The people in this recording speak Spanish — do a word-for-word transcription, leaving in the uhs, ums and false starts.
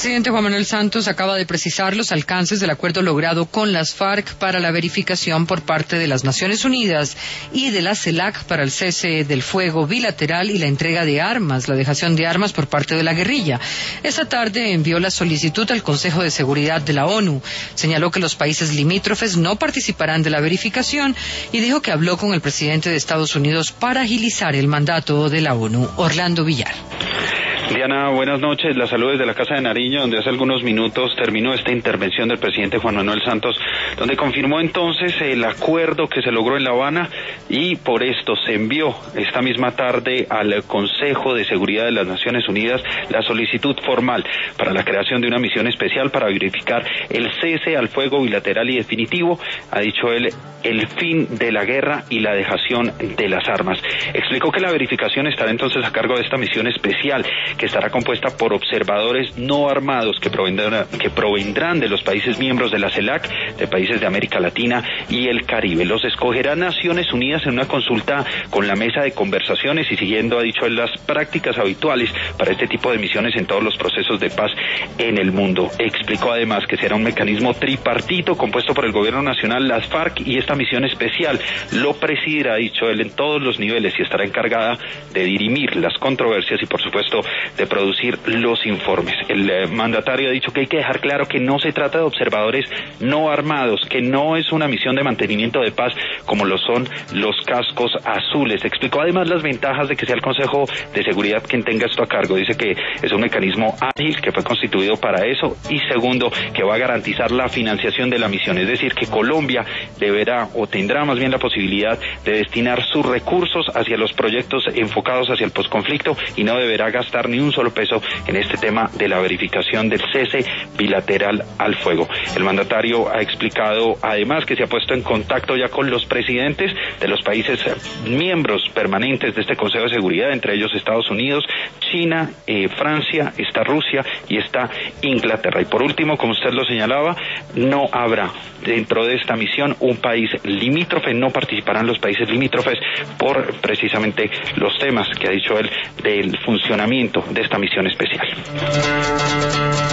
presidente Juan Manuel Santos acaba de precisar los alcances del acuerdo logrado con las FARC para la verificación por parte de las Naciones Unidas y de la CELAC para el cese del fuego bilateral y la entrega de armas, la dejación de armas por parte de la guerrilla. Esta tarde envió la solicitud al Consejo de Seguridad de la ONU. Señaló que los países limítrofes no participarán de la verificación y dijo que habló con el presidente de Estados Unidos para agilizar el mandato de la ONU. Orlando Villar. Diana, buenas noches. La salud desde la Casa de Nariño, donde hace algunos minutos terminó esta intervención del presidente Juan Manuel Santos, donde confirmó entonces el acuerdo que se logró en La Habana y por esto se envió esta misma tarde al Consejo de Seguridad de las Naciones Unidas la solicitud formal para la creación de una misión especial para verificar el cese al fuego bilateral y definitivo, ha dicho él, el fin de la guerra y la dejación de las armas. Explicó que la verificación estará entonces a cargo de esta misión especial, que estará compuesta por observadores no armados que provendrán, que provendrán de los países miembros de la CELAC, de países de América Latina y el Caribe. Los escogerá Naciones Unidas en una consulta con la mesa de conversaciones y siguiendo, ha dicho él, las prácticas habituales para este tipo de misiones en todos los procesos de paz en el mundo. Explicó además que será un mecanismo tripartito compuesto por el gobierno nacional, las FARC y esta misión especial. Lo presidirá, ha dicho él, en todos los niveles y estará encargada de dirimir las controversias y, por supuesto, de producir los informes. El eh, mandatario ha dicho que hay que dejar claro que no se trata de observadores no armados, que no es una misión de mantenimiento de paz como lo son los cascos azules. Explicó además las ventajas de que sea el Consejo de Seguridad quien tenga esto a cargo. Dice que es un mecanismo ágil que fue constituido para eso y segundo, que va a garantizar la financiación de la misión. Es decir, que Colombia deberá o tendrá más bien la posibilidad de destinar sus recursos hacia los proyectos enfocados hacia el posconflicto y no deberá gastar ni un solo peso en este tema de la verificación del cese bilateral al fuego. El mandatario ha explicado además que se ha puesto en contacto ya con los presidentes de los países miembros permanentes de este Consejo de Seguridad, entre ellos Estados Unidos, China, eh, Francia, está Rusia y está Inglaterra. Y por último, como usted lo señalaba, no habrá dentro de esta misión un país limítrofe, no participarán los países limítrofes por precisamente los temas que ha dicho él del funcionamiento de esta misión especial.